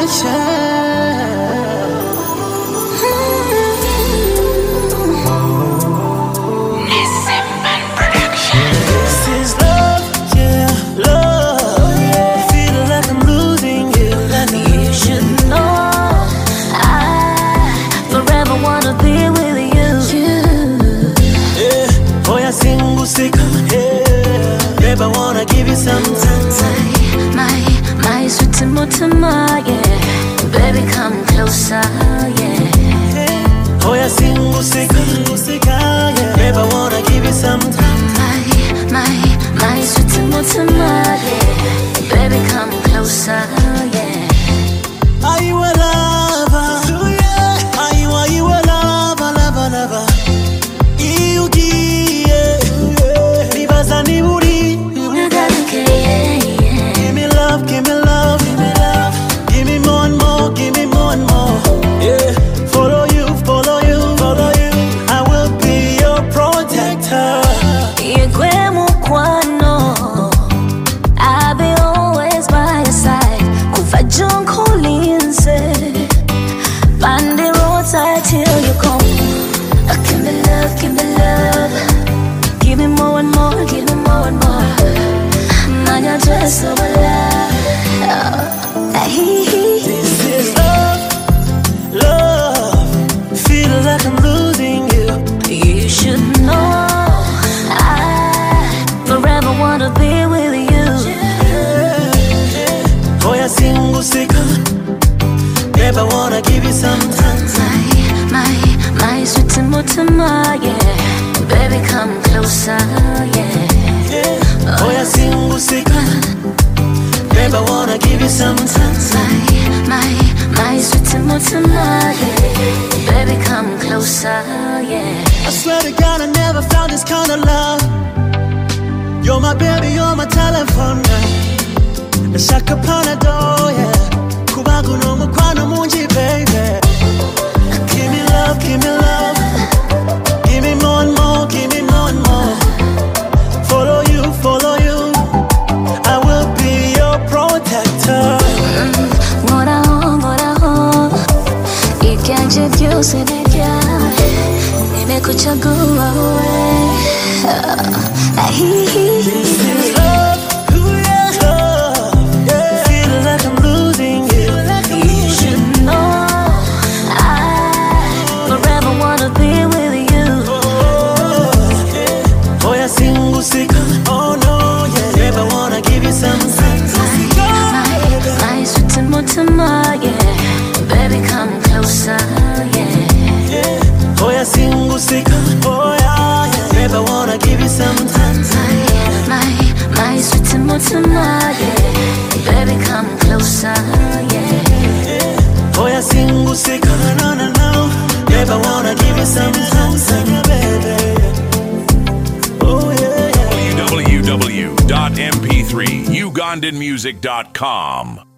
Babe, I wanna give you some time. My sweet Timotema, yeah. Baby, come closer, yeah. Oh, yeah, single, yeah. Babe, I wanna give you some time. My sweet Timotema, yeah. Baby, come closer, yeah. Are you a lover? Are you a lover, lover? You give me love, give me love. Give me more and more, give me more and more. Yeah, follow you. I will be your protector. I'll be always by your side. Kufa John Collins, find the roadside till you come. Give me love, give me love. Give me more and more, give me more and more. Nanya just so alive. This is love. Feel like I'm losing you. You should know I forever wanna be with you. Oh, yeah, single, babe, I wanna give you some time. My sweet Timotema, yeah. Baby, come closer, yeah. Oh, yeah, single, babe, I wanna give you some time. My sweet Timotema, yeah. Baby, come closer, yeah. I swear to God, I never found this kind of love. You're my baby, you're my telephone. Nashaka panado, yeah. Kubagu no mukwano munji, baby. Give me love, give me love. Give me more and more, give me more and more. Follow you. I will be your protector. Moraho, ikaje vyose neja. Nimekuchagua wewe. This is love. Feel like I'm losing you. You should know I forever wanna be with you. Oh, yeah, single, oh no, yeah. Babe, I wanna give you some time. My sweet Timotema, yeah. Baby, come closer, yeah. Oh, yeah, single, oh yeah. Babe, I wanna give you some time. My sweet Timotema, yeah. Baby, come closer, yeah. Oh, yeah, single, no. Babe, I wanna give you some time, baby. Oh, yeah. www.mp3ugandanmusic.com